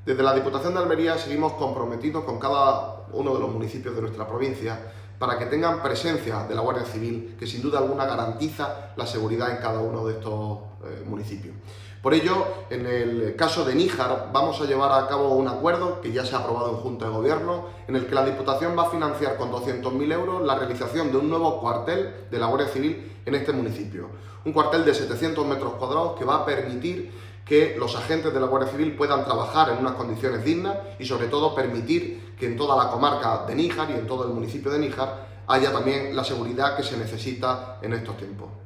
Desde la Diputación de Almería seguimos comprometidos con cada uno de los municipios de nuestra provincia para que tengan presencia de la Guardia Civil, que sin duda alguna garantiza la seguridad en cada uno de estos municipios. Por ello, en el caso de Níjar, vamos a llevar a cabo un acuerdo que ya se ha aprobado en Junta de Gobierno, en el que la Diputación va a financiar con 200.000 euros la realización de un nuevo cuartel de la Guardia Civil en este municipio. Un cuartel de 700 metros cuadrados que va a permitir que los agentes de la Guardia Civil puedan trabajar en unas condiciones dignas y sobre todo permitir que en toda la comarca de Níjar y en todo el municipio de Níjar haya también la seguridad que se necesita en estos tiempos.